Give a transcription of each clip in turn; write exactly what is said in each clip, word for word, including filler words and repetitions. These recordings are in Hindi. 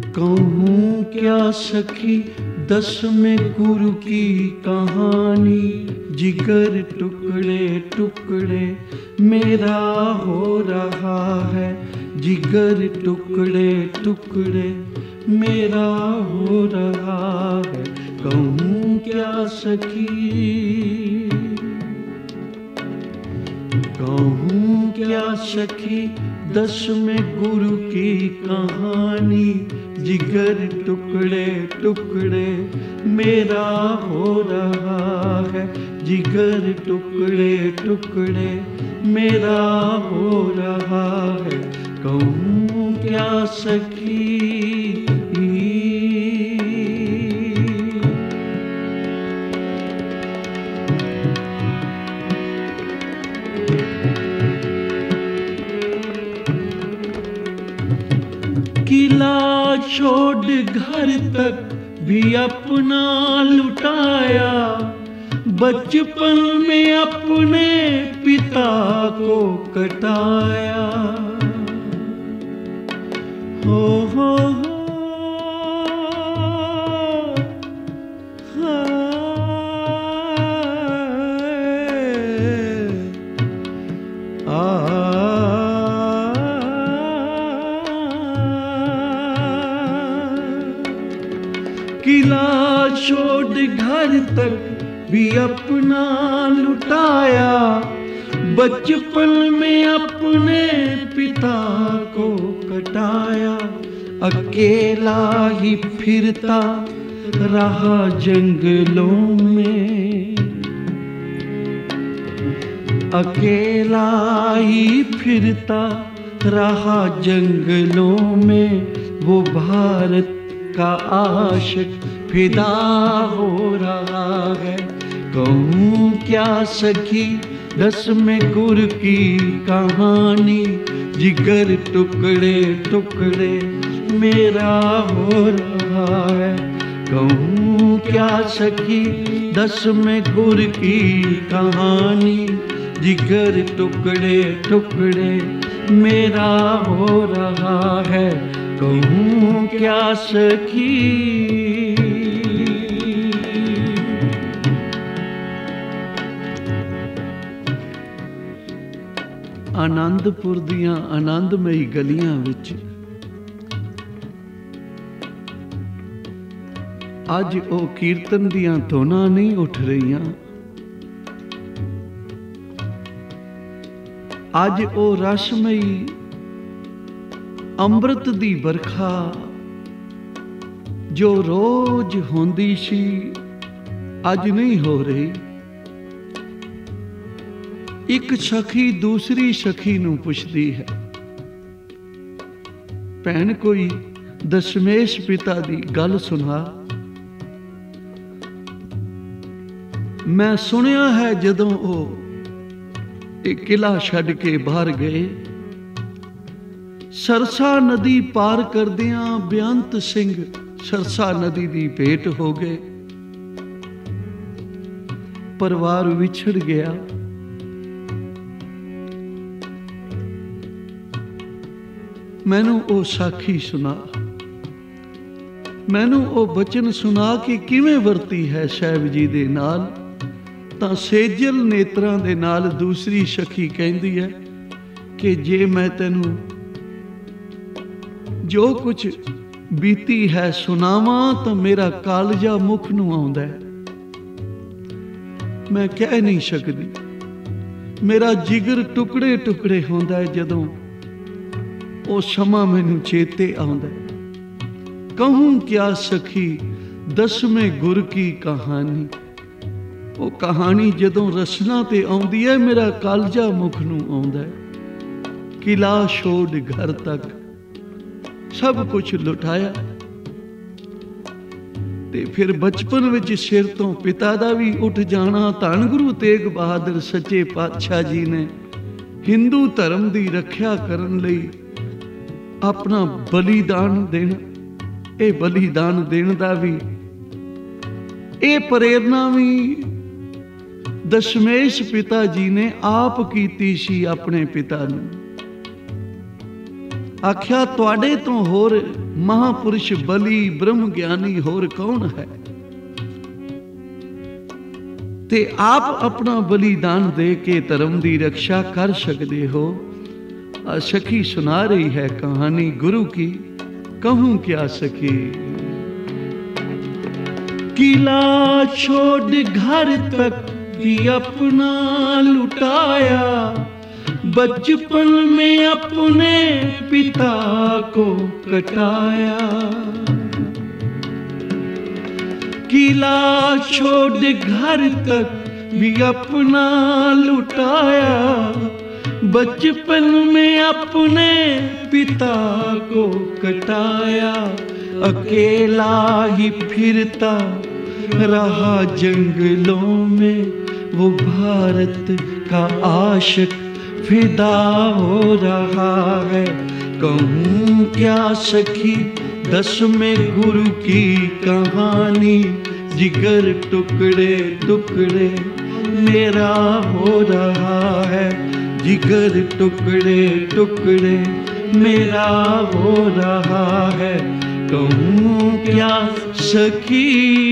कहूँ क्या सखी दसवें गुरु की कहानी, जिगर टुकड़े टुकड़े मेरा हो रहा है, जिगर टुकड़े टुकड़े मेरा हो रहा है। कहूँ क्या सखी, कहूँ क्या सखी दसवें गुरु की कहानी, जिगर टुकड़े टुकड़े मेरा हो रहा है, जिगर टुकड़े टुकड़े मेरा हो रहा है। कहूँ क्या सखी, किला छोड़ घर तक भी अपना लुटाया, बचपन में अपने पिता को कटाया। हो हो हो आ किला छोड़ घर तक भी अपना लुटाया, बचपन में अपने पिता को कटाया। अकेला ही फिरता रहा जंगलों में, अकेला ही फिरता रहा जंगलों में, वो भारत का आशिक फिदा हो रहा है। कहूँ क्या सखी दसवें गुरु की कहानी, जिगर टुकड़े टुकड़े मेरा हो रहा है। कहूँ क्या सखी दसवें गुरु की कहानी, जिगर टुकड़े टुकड़े मेरा हो रहा है। कहूँ क्या सखी, आनंदपुर दियां आनंदमई गलियां विच अज ओ कीर्तन दियां धुनां नहीं उठ रहीयां, अज ओ रसमई अंमृत दी बरखा जो रोज होंदी सी अज नहीं हो रही। एक सखी दूसरी सखी नूं पुछदी है, भैन कोई दशमेश पिता दी गल सुना। मैं सुनिया है जदों ओ एक किला छड्ड के बाहर गए, सरसा नदी पार करदियां बेअंत सिंह सरसा नदी दी भेंट हो गए। परिवार विछड़ गया, मैनू ओ साखी सुना, मैनू ओ बचन सुना कि किवें वरती है साहिब जी दे नाल। तां सेजल नेत्रां दे नाल दूसरी सखी कहंदी है कि जे मैं तैनू जो कुछ बीती है सुनावां तो मेरा कालजा मुख नूं आउंदा है, मैं कह नहीं सकदी। मेरा जिगर टुकड़े टुकड़े होंदा है जदों ओ समा मैनू चेते आउंदा है। कहूँ क्या सखी दसवें गुर की कहानी, वो कहानी जदों रसना ते आउंदी है मेरा कालजा मुख नूं आउंदा है। किला छोड़ घर तक सब कुछ लुटाया, ते फिर बचपन विच सिर तो पिता दा भी उठ जाना। धन गुरु तेग बहादुर सच्चे पातशाह जी ने हिंदू धर्म दी रखिया करन लई अपना बलिदान देना, ये बलिदान देने दा भी ये प्रेरणा भी दशमेश पिता जी ने आप कीती सी अपने पिता नूं। आख्या तुहाडे तो होर महापुरुष बली ब्रह्म ज्ञानी होर कौन है। ते आप अपना बलिदान दे के धर्म की रक्षा कर सकते हो। सखी सुना रही है कहानी गुरु की, कहूं क्या सखी। किला छोड़ घर तक भी अपना लुटाया, बचपन में अपने पिता को कटाया। किला छोड़ घर तक भी अपना लुटाया, बचपन में अपने पिता को कटाया। अकेला ही फिरता रहा जंगलों में, वो भारत का आशिक फिदा हो रहा है। कहूँ क्या सखी दसवें गुरु की कहानी, जिगर टुकड़े टुकड़े मेरा हो रहा है। जिगर टुकड़े टुकड़े मेरा हो रहा है। कहूँ क्या सखी।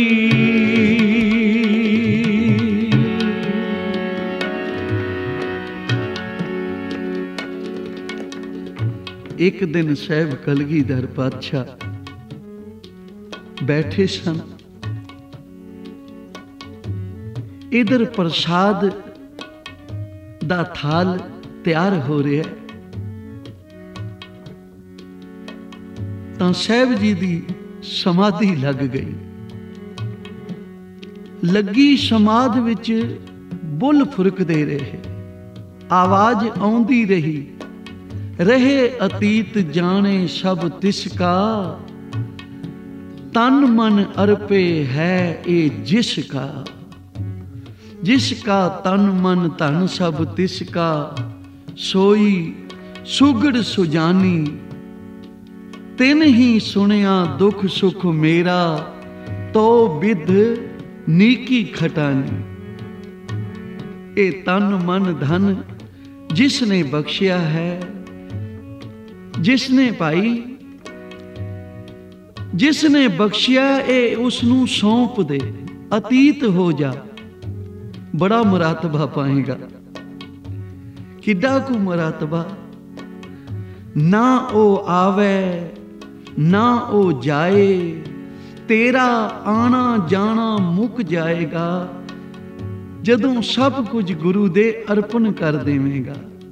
एक दिन साहब कलगीधर पातशाह बैठे सन, इधर प्रसाद दा थाल तैयार हो रहा है, तां साहब जी दी समाधि लग गई। लगी समाध विच बुल फुरकदे रहे, आवाज आउंदी रही, रहे अतीत जाने सब तिसका, तन मन अर्पे है ए जिसका। जिसका तन मन धन सब तिसका, सोई सुगड़ सुजानी। तिन ही सुनिया दुख सुख मेरा, तो विध नीकी खटानी। ए तन मन धन जिसने बख्शिया है, जिसने भाई जिसने बख्शिया ए उसनू सौंप दे, अतीत हो जा, बड़ा मुरातबा पाएगा। किड्डा को मुरातबा, ना ओ आवे ना ओ जाए, तेरा आना जाना मुक जाएगा, जदों सब कुछ गुरु दे अर्पण कर देवेगा।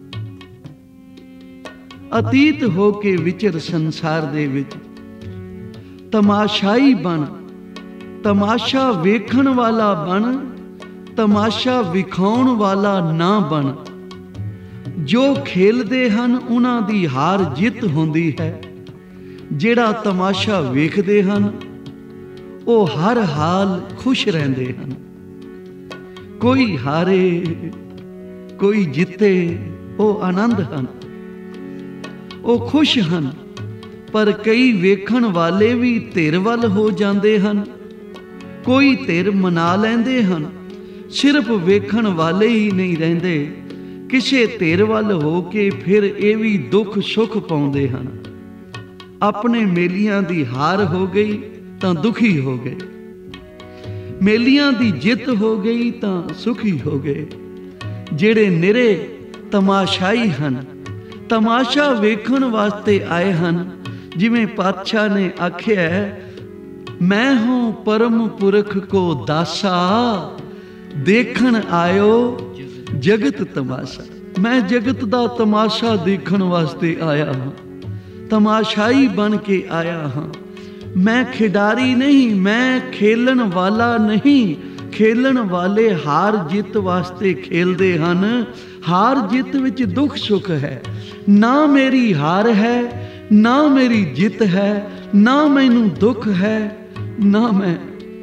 अतीत हो के विचर संसार दे विच, तमाशाई बन, तमाशा वेखण वाला बन, तमाशा विखाउण वाला ना बन। जो खेलदे हन उन्हां दी हार जित होंदी है, जेड़ा तमाशा वेखदे हन ओ हर हाल खुश रहंदे हन। कोई हारे कोई जिते, ओ आनंद हन, ओ खुश हन। पर कई वेखण वाले भी धिर वल हो जाते हैं, कोई धिर मना लेंदे हन। सिर्फ वेखण वाले ही नहीं रहंदे, किसे धिर वल हो के फिर ये भी दुख सुख पाउंदे हन। अपने मेलियां दी हार हो गई तां दुखी हो गए, मेलियां दी जित हो गई तां सुखी हो गए। जेड़े निरे तमाशाई हन, तमाशा वेखण वास्ते आए हन, जिवें पातशाह ने आख्या, मैं हूं परम पुरख को दासा, देखण आयो जगत तमाशा। मैं जगत दा तमाशा देखण वास्ते आया हाँ, तमाशाई बन के आया हाँ। मैं खिडारी नहीं, मैं खेलन वाला नहीं। खेलन वाले हार जित वास्ते खेलते हैं, हार जित विच दुख सुख है। ना मेरी हार है, ना मेरी जित है, ना मैनू दुख है, ना मैं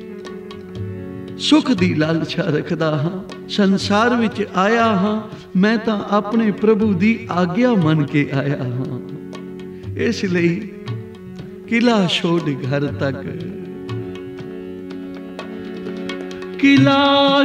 सुख दी लालसा रखदा हाँ। संसार विच आया हाँ, मैं तां अपने प्रभु दी आग्या मन के आया हाँ। इसलिए किला छोड़ घर तक, किला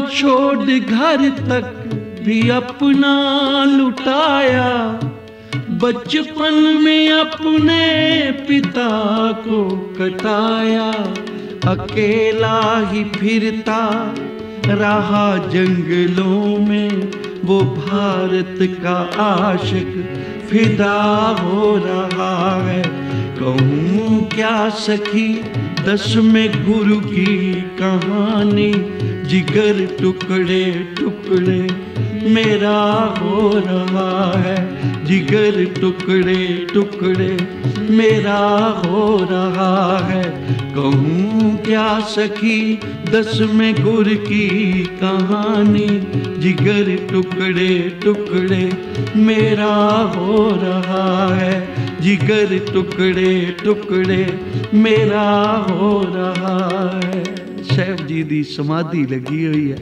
छोड़ घर तक भी अपना लुटाया, बचपन में अपने पिता को कटाया, अकेला ही फिरता रहा जंगलों में, वो भारत का आशिक फिदा हो रहा है। कहूँ क्या सखी दसवें गुरु की कहानी, जिगर टुकड़े टुकड़े मेरा हो रहा है, जिगर टुकड़े टुकड़े मेरा हो रहा है। कहूँ क्या सखी दसवें गुरु की कहानी, जिगर टुकड़े टुकड़े मेरा हो रहा है, जिगर टुकड़े टुकड़े मेरा हो रहा है। ਸਾਹਿਬ जी ਦੀ समाधि लगी हुई है।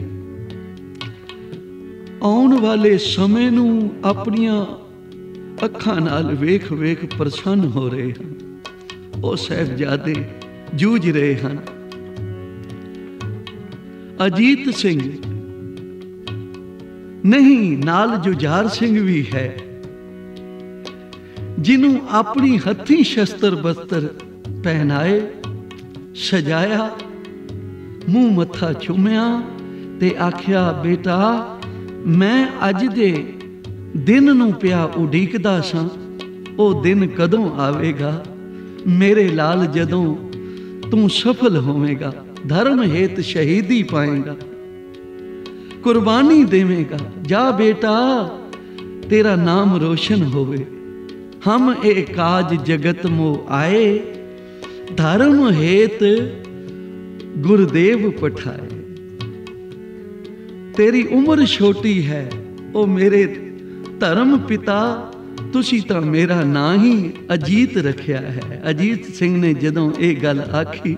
आउण वाले समय नूं अपनियां अखां नाल वेख वेख प्रसन्न हो रहे हैं। ਉਹ ਸਾਹਿਬਜ਼ਾਦੇ जूझ रहे हैं। अजीत सिंह नहीं, नाल जुझार सिंह भी है, जिन्हों अपनी हथी शस्त्र बस्तर पहनाए, सजाया, मुंह मत्था चुमिया ते आख्या, बेटा मैं अज दे दिन नूं पिया उडीकदा सां, ओ दिन कदों आवेगा मेरे लाल, जदों तू सफल होवेगा, धर्म हेत शहीदी पाएगा, कुर्बानी देवेगा। जा बेटा तेरा नाम रोशन होवे, हम ए काज जगत मो आए, धर्म हेत गुरुदेव पठाए। तेरी उम्र छोटी है, ओ मेरे धर्म पिता, तुसी तां मेरा ना ही अजीत रखिया है। अजीत सिंह ने जदों ये गल आखी,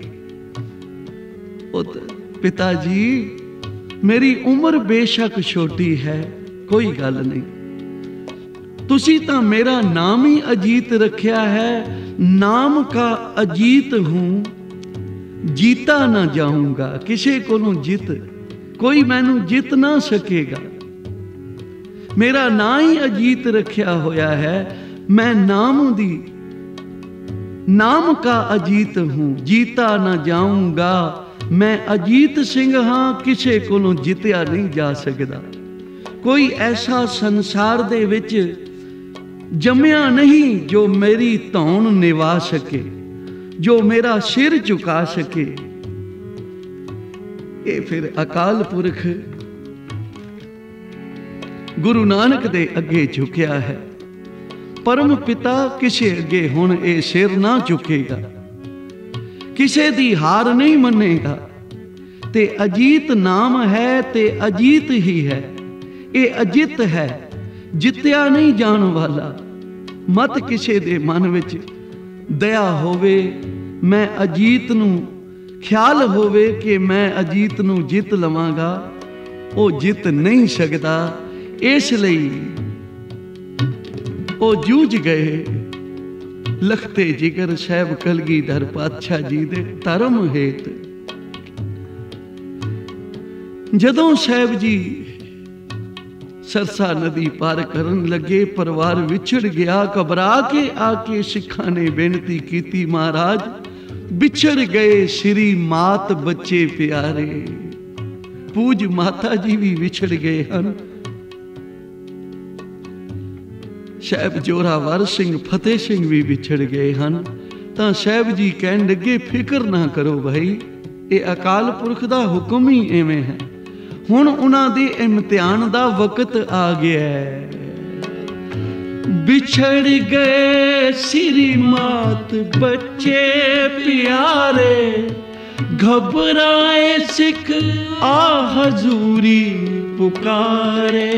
पिता जी मेरी उम्र बेशक छोटी है, कोई गल नहीं, तुसी तां मेरा नाम ही अजीत रखिया है, नाम का अजीत हूं, जीता ना जाऊंगा, किसी कोलों जित कोई मैनू जित ना सकेगा। मेरा ना ही अजीत रखिया होया है, मैं नाम दी नाम का अजीत हूं, जीता ना जाऊंगा, मैं अजीत सिंह हां, किसी कोलों जितया नहीं जा सकदा। कोई ऐसा संसार दे विच जम्मिया नहीं जो मेरी धौन निवा सके, जो मेरा सिर झुका सके। ये फिर अकाल पुरख गुरु नानक दे अगे झुकिया है। परम पिता किसे अगे हुण ये सिर ना झुकेगा, किसे दी हार नहीं मनेगा। ते अजीत नाम है ते अजीत ही है, ये अजित है, जित्या नहीं जान वाला। मत किसे दे मन विच दया होवे, मैं अजीत नूं ख्याल होवे कि मैं अजीत नूं जित लवांगा, वो जित नहीं सकदा। इसलिए वो जूझ गए। लखते जिगर साहब कलगीधर पातशाह जी दे धर्म हेत। जदों साहब जी सरसा नदी पार करन लगे, परिवार विछड़ गया। घबरा के आके सिखा ने बेनती की, महाराज बिछड़ गए श्री मात बच्चे प्यारे। पूज माता जी भी विछड़ गए हैं। साहब जोरावर सिंह फतेह सिंह भी विछड़ गए हैं। तो साहब जी कहन लगे, फिक्र ना करो भाई, ये अकाल पुरख दा हुक्म ही एवें है। हुण उन्हां दे इम्तिहान दा वक्त आ गया है। बिछड़ गए श्री मात बच्चे प्यारे, घबराए सिख आ हजूरी पुकारे।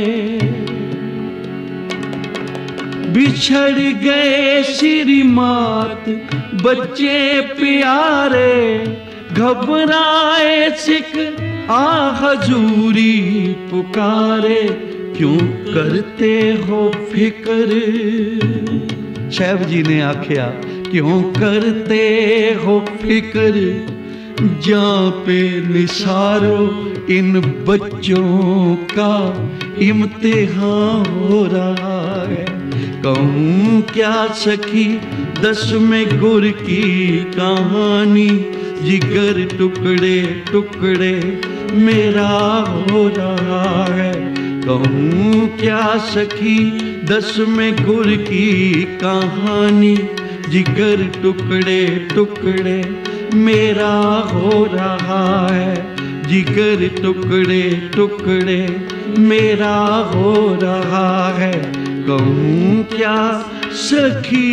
बिछड़ गए श्री मात बच्चे प्यारे, घबराए सिख आ हजूरी पुकारे। क्यों करते हो फिक्र, साहब जी ने आख्या, क्यों करते हो फिक्र, जा पे निसारो इन बच्चों का इम्तिहान हो रहा है। कहूँ क्या सखी दसवें गुर की कहानी, जिगर टुकड़े टुकड़े मेरा हो रहा है। कहूँ क्या सखी दसवें गुर की कहानी, जिगर टुकड़े टुकड़े मेरा हो रहा है। जिगर टुकड़े टुकड़े मेरा हो रहा है। कहूँ क्या सखी।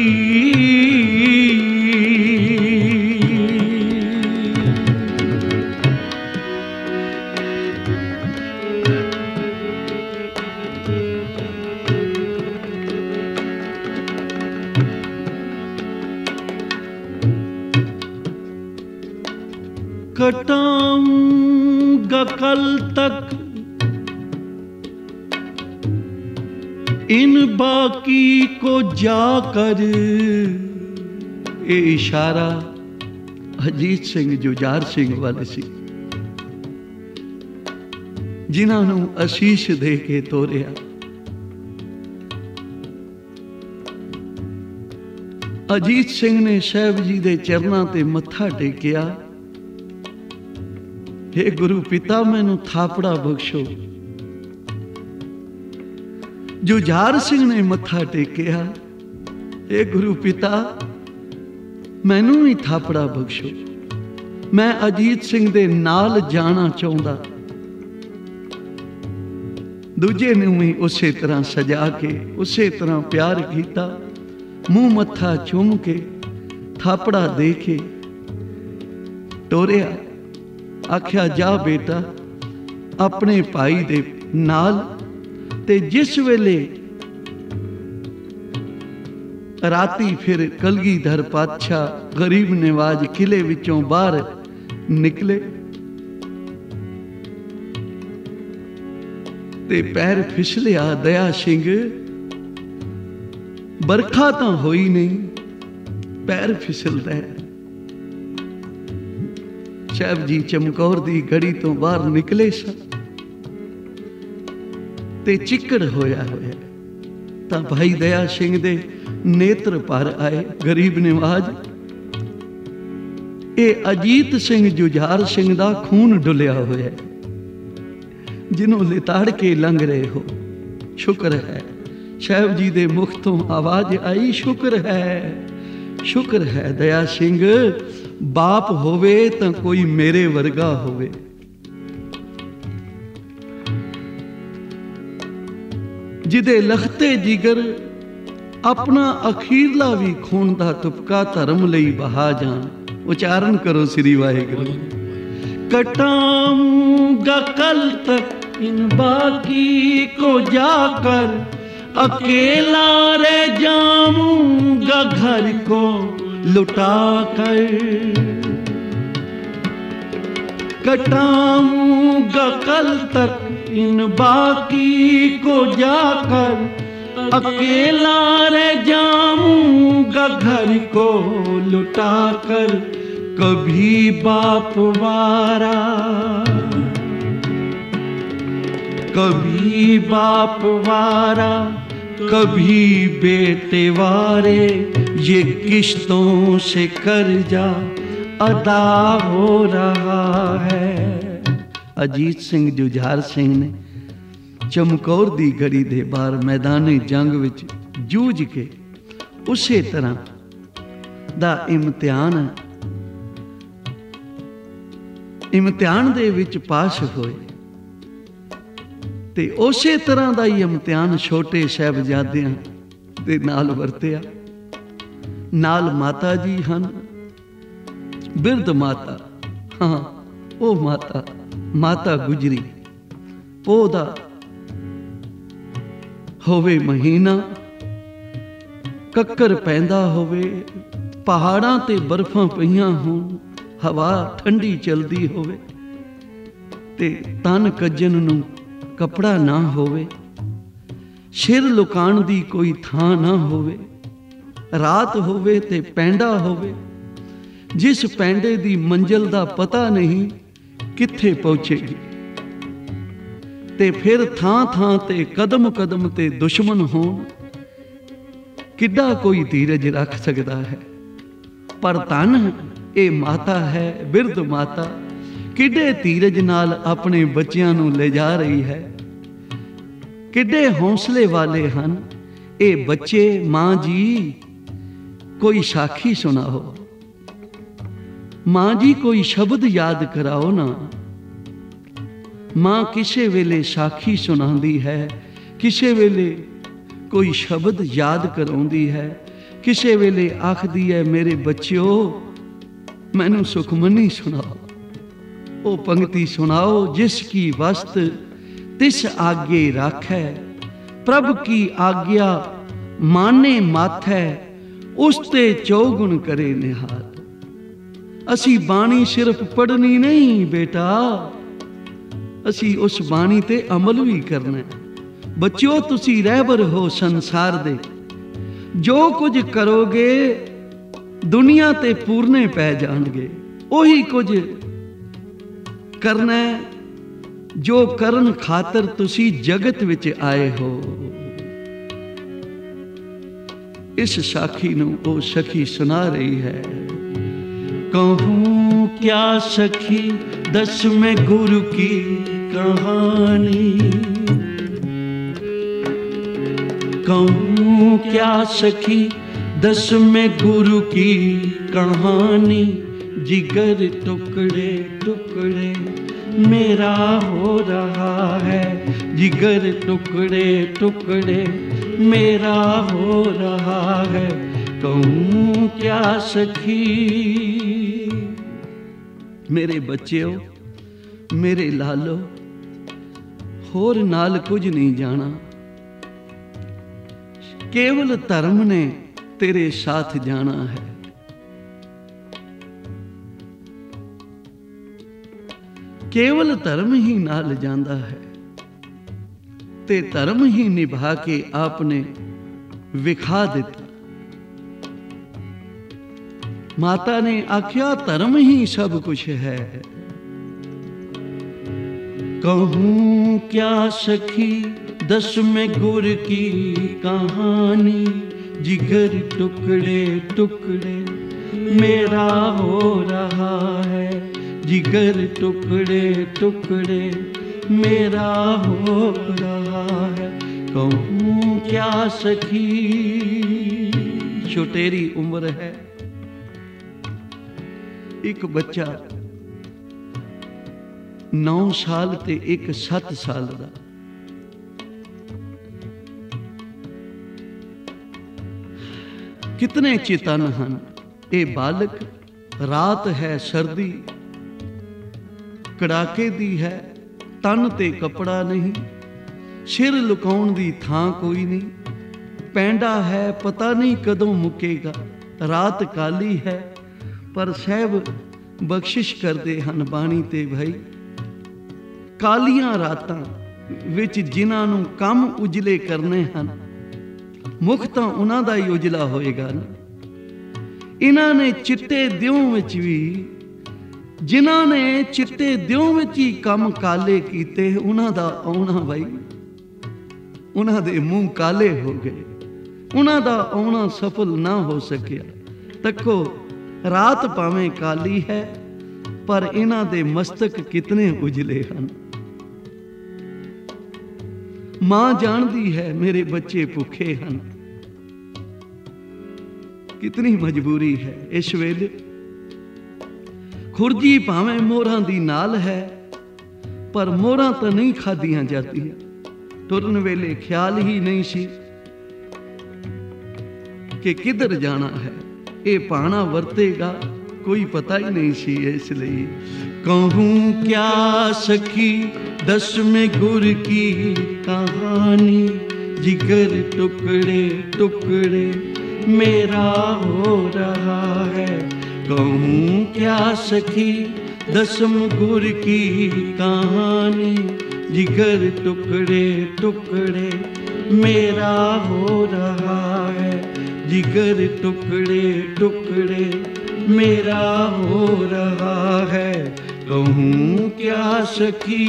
कटाऊंगा कल तक इन बाकी को जाकर। ये इशारा अजीत सिंह जुझार सिंह वाले सी, जिन्हां नूं आशीष दे के तोरिया। अजीत सिंह ने साहब जी दे चरनां ते मत्था टेकिया, हे गुरु पिता मैनू थापड़ा बख्शो। जुझार सिंह ने मत्था टेकिया, हे गुरु पिता मैनू भी थापड़ा बख्शो, मैं अजीत सिंह दे नाल जाना चाहता। दूजे ने भी उसे तरह सजा के उसे तरह प्यार किया, मुंह मत्था चूम के थापड़ा दे के टोरिया। आख्या जा बेटा अपने भाई दे नाल, ते जिस वेले राती फिर कलगीधर पातशाह गरीब नवाज किले विचों बाहर निकले, ते पैर फिसलिया। दया सिंह बरखा तो होई नहीं, पैर फिसलता है। साहब जी चमकौर दी गड़ी तो बाहर निकले सा, ते चिक्कड़ होया होया तां भाई दया सिंह दे नेत्र भर आए। गरीब नवाज ये अजीत सिंह जुझार सिंह दा खून डुलिया होया, जिन्हों लिताड़ के लंघ रहे हो। शुक्र है साहब जी दे मुख तो आवाज आई, शुक्र है शुक्र है दया सिंह बाप होवे तो कोई मेरे वर्गा होवे। जिदे लखते जिगर अपना अखीरला भी खून दा तुपका धर्म लई बहा जान। उचारण करो श्री वाहिगुरू। कटाऊंगा कल तक इन बाकी को जाकर, अकेला रह जाऊंगा घर को लुटा कर। कटाऊंगा कल तक इन बाकी को जाकर, अकेला रह जाऊंगा घर को लुटा कर। कभी बाप वारा कभी बाप वारा कभी बेटे वारे, ये किश्तों से कर्जा अदा हो रहा है। अजीत सिंह जुझार सिंह ने चमकौर दी गड़ी दे बाहर मैदाने जंग विच जूझ के उसे तरह दा इम्तिहान इम्तिहान दे विच पास होए, ते उसे तरह का ही इम्तिहान छोटे साहिबजादियां दे नाल वरतिया। नाल माता जी हन, बिरध माता, हाँ वो माता माता गुजरी। पोदा होवे महीना, कक्कर पैंदा होवे, पहाड़ां ते बर्फां पईयां होण, हवा ठंडी चलदी होवे, ते तन कज्जन नूं कपड़ा ना होवे, सिर लुकाण दी कोई थां ना होवे, रात होवे ते पैंडा होवे, जिस पैंडे दी मंजिल दा पता नहीं कित्थे पहुंचेगी, ते फिर थां थां ते कदम कदम ते दुश्मन होण, किड्डा कोई धीरज रख सकता है, पर धन ये माता है, बिरध माता किड्डे धीरज नाल अपने बच्चियां नूं ले जा रही है। किड्डे हौसले वाले हन ये बच्चे। मां जी कोई साखी सुनाओ, मां जी कोई शब्द याद कराओ ना। मां किसे वेले साखी सुनांदी है, किसे वेले कोई शब्द याद कराउंदी है, किसे वेले आखदी है मेरे बच्चों मैनू सुखमनी सुनाओ। ओ पंक्ति सुनाओ, जिसकी वस्त तिस आगे राखै, प्रभ की आज्ञा माने माथै, उसते चौगुण करे निहाल। असी बाणी सिर्फ पढ़नी नहीं बेटा, असी उस बाणी ते अमल भी करना है। बच्चों तुसी रहबर हो संसार दे, जो कुछ करोगे दुनिया ते पूरने पै जाणगे। ओही कुछ करना है जो करन खातर तुसी जगत विच आए हो। इस साखी नूं ओ सखी सुना रही है। कहूं क्या सखी दस में गुरु की कहानी, कहूं क्या सखी दस में गुरु की कहानी। जिगर टुकड़े टुकड़े मेरा हो रहा है, जिगर टुकड़े टुकड़े मेरा हो रहा है। कहूं क्या सखी। मेरे बच्चों मेरे लालो होर नाल कुछ नहीं जाना, केवल धर्म ने तेरे साथ जाना है। केवल धर्म ही नाल जांदा है ते धर्म ही निभा के आपने विखा दिता। माता ने आख्या धर्म ही सब कुछ है। कहूं क्या सखी दस में गुर की कहानी। जिगर टुकड़े टुकड़े मेरा हो रहा है, जिगर टुकड़े टुकड़े मेरा हो रहा है। कहूं क्या सखी। छोटेरी उम्र है, एक बच्चा नौ साल ते एक सत्त साल दा। कितने चेतन हन ये बालक। रात है सर्दी कड़ाके दी है, तन ते कपड़ा नहीं, सिर लुकाउण दी थां कोई नहीं। पैंडा है पता नहीं कदों मुकेगा, रात काली है पर सहब बख्शिश करते हन बाणी ते भाई। कालियां रातां विच जिन्हां नूं कम उजले करने हन, मुख तां उन्हां दा ही उजला होएगा ना। इन्हां ने चिट्टे दियों विच भी, जिन्हां ने चिट्टे दियों विच ही कम काले कीते, उन्हां दा आउणा भाई, उन्हां दे मूंह काले हो गए, उन्हां दा आउणा सफल ना हो सकिया। तको रात भावें काली है पर इन्हां दे मस्तक कितने उजले हन। मां जानती है मेरे बच्चे भुखे हन, कितनी मजबूरी है। इस वेले खुरजी भावें मोहरां दी नाल है पर मोहरां तो नहीं खादियां जातियां। तुरन वेले ख्याल ही नहीं सी कि किधर जाना है, ये पाना वरतेगा कोई पता ही नहीं सी। इसलिए कहूं क्या सखी दस में गुर की कहानी। जिगर टुकड़े टुकड़े मेरा हो रहा है। कहूं क्या सखी दसम गुर की कहानी। जिगर टुकड़े टुकड़े मेरा हो रहा है, जिगर टुकड़े टुकड़े मेरा हो रहा है। कहूं क्या सखी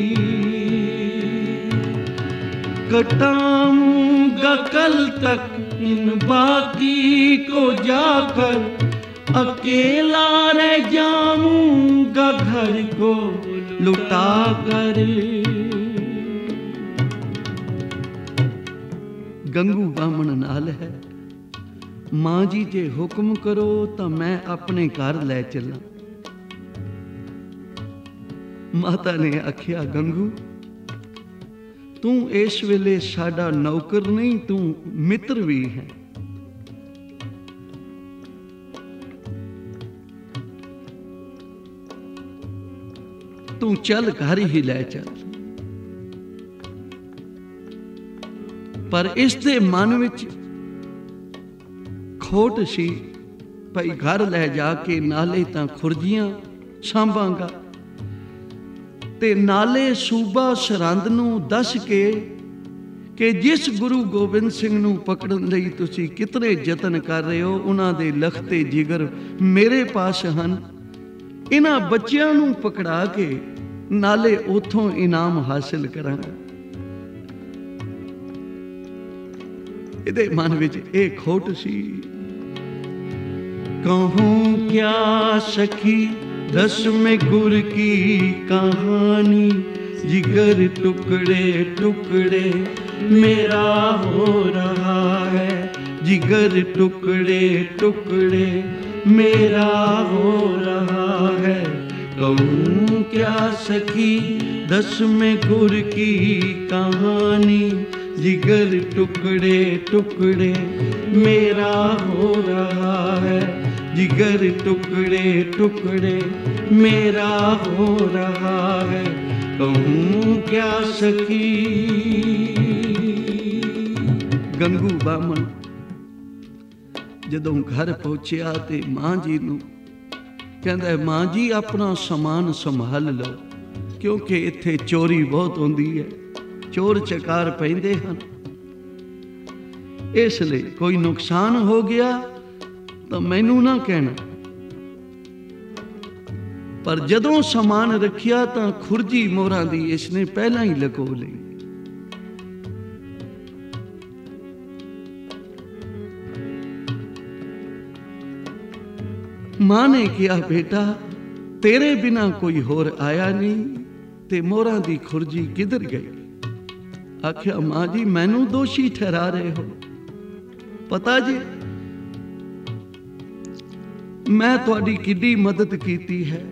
कटाऊंगा कल तक इन बाकी को जाकर अकेला रह जाऊंगा घर को लुटा कर। गंगू बामण नाल है, मां जी जे हुक्म करो तो मैं अपने घर लै चला। माता ने आख्या गंगू तू इस वेले साडा नौकर नहीं, तू मित्र भी है। तू चल घर ही लै चल। पर इस दे मन विच खोट सी, भाई घर लै जाके नाले तां खुरजियां सांभांगा ते नाले सूबा सरहंद नूं दस के कि जिस गुरु गोबिंद सिंह नूं पकड़न लई तुसीं कितने यतन कर रहे हो, उन्हां दे लखते जिगर मेरे पास हन। इन्हां बच्चियां नूं पकड़ा के नाले उथों इनाम हासिल करांगा। इहदे मन विच इह खोट सी। कहूं क्या सखी दस में गुर की कहानी, जिगर टुकड़े टुकड़े मेरा हो रहा है, जिगर टुकड़े टुकड़े मेरा हो रहा है। कहूं क्या सखी दस में गुर की कहानी, जिगर टुकड़े टुकड़े मेरा हो रहा है, जिगर टुकड़े टुकड़े मेरा हो रहा है। कहूं क्या सखी। गंगू बामण जदों घर पहुंचिया ते मां जी नूं कहंदा, मां जी अपना समान संभाल लो, क्योंकि इत्थे चोरी बहुत होंदी है, चोर चकार पैंदे हन। इसलिए कोई नुकसान हो गया तो मैनू ना कहना। पर जदों समान रखिया तो खुरजी मोहरां दी इसने पहला ही लको ली। मां ने कहा, बेटा तेरे बिना कोई होर आया नहीं, ते मोहरां दी खुरजी किधर गई? आख्या, मां जी मैनू दोषी ठहरा रहे हो। पता जी मैं तुहाडी किड्डी मदद कीती है,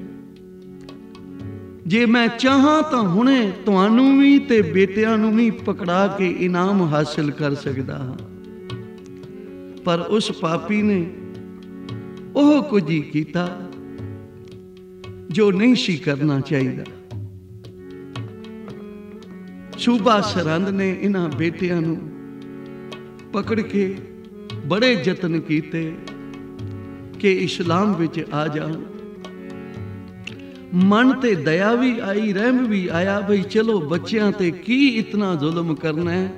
जे मैं चाहां तो हुणे तुहानू भी ते बेटियां नू भी पकड़ा के इनाम हासिल कर सकदा हां। पर उस पापी ने ओह कुछ ही कीता जो नहीं सी करना चाहिए। सूबा सरहंद ने इन्हां बेटियां नू पकड़ के बड़े यतन कीते कि इस्लाम विच आ जान। मन ते दया भी आई, रहम भी आया, भाई चलो बच्चियां ते की इतना जुल्म करना है।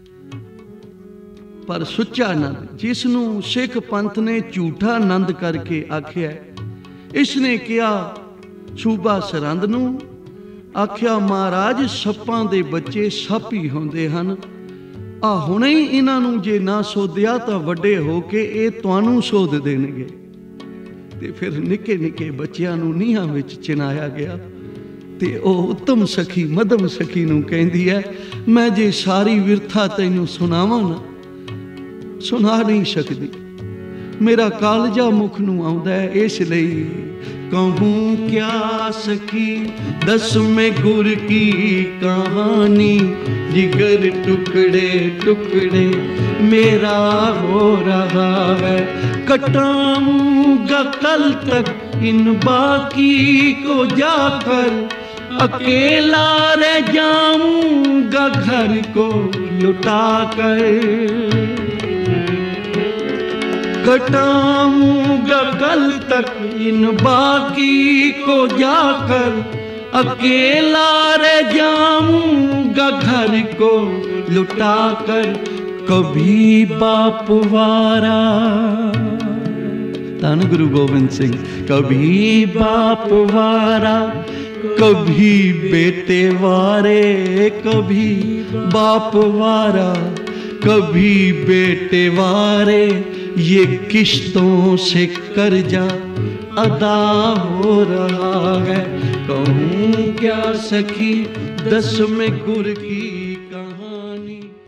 पर सुच्चा नंद, जिसनू सिख पंथ ने झूठा नंद करके आख्या, इसने कहा सूबा सरहंद नू, आख्या महाराज सप्पां दे बच्चे सप ही होंदे हन, आ हुणे ही इन्हां नू जे ना सोधिया तो वड्डे हो के ये तुहानू सोध देणगे। ते फिर निके निके बच्चियां नू नीहां विच चिनाया गया ते ओ उत्तम सखी मध्यम सखी नू कहंदी है, मैं जे सारी विरथा तैनू सुनावां ना, सुना नहीं सकती, मेरा कालजा मुख नू आउंदा है। इसलिए कहूं क्या सखी दस में गुर की कहानी, जिगर टुकड़े टुकड़े मेरा हो रहा है। कटाऊंगा कल तक इन बाकी को जाकर, अकेला रह जाऊंगा घर को लुटा कर। कटाऊंगा कल तक इन बाकी को जाकर, अकेला रह जाऊंगा घर को लुटा कर। कभी बाप वारा, धन गुरु गोबिंद सिंह, कभी बाप वारा, कभी बेटे वारे, कभी बाप वारा, कभी बेटे वारे ये किश्तों से कर्जा अदा हो रहा है। कहूँ क्या सखी दस में गुर की कहानी।